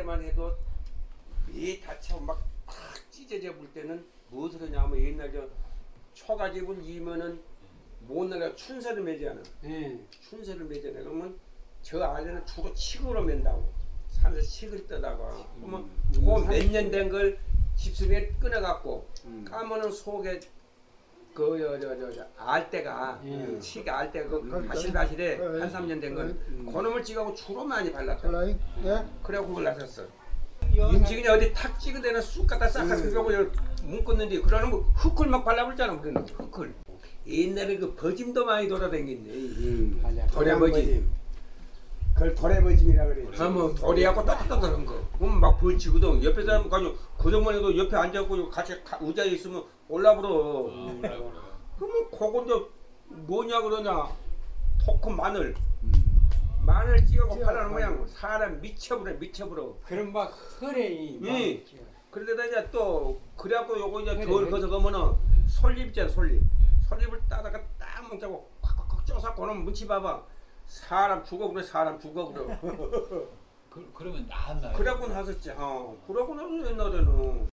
때만 해도 매 다쳐 막 찢어져 볼 때는 무엇을 하냐면 옛날 저 초가집을 이면은 못 나가 춘세를 매잖아. 춘세를 매잖아. 그러면 저 안에는 주로 칡으로 맨다고. 산에서 칡을 떠다가. 그러면 몇 년 된 걸 집수에 끊어갖고 까면은 속에 그 알대가 칡 알대 그 바실바실해 한 3년 된 걸 그놈을 찍어갖고 주로 많이 발랐다. 그래갖고 그걸 나섰어. 임직이 어디 탁 찍은 데는 쑥 갖다 싹싹 긁어고 묶었는데 그러는 거 흙을 막 발라버렸잖아. 우리는 흙을. 옛날에 그 버짐도 많이 돌아다녔네. 도래버짐. 그걸 도래버짐이라 그래. 뭐 도래하고 따뜻한 거. 그럼 막 벌치거든. 옆에 사람 가지고 그동안 해도 옆에 앉아갖고 같이 의자에 있으면 올라불어. 그러면 그거 이제 뭐냐 그러냐. 토크 마늘. 마늘 찍어고 팔라는 모양. 사람 미쳐버려 미쳐버려. 그럼 막 흐레이. 그런데다 이제 또 그래갖고 요거 이제 덜 거서 가면은 솔잎 있잖아 솔잎. 솔잎을 따다가 딱 먹자고 콱콱콱 쪄서 그놈 뭉치 봐봐. 사람 죽어버려 사람 죽어버려. 그러면 나았나요? 그래갖고 나섰지. 그러고 나서 옛날에는.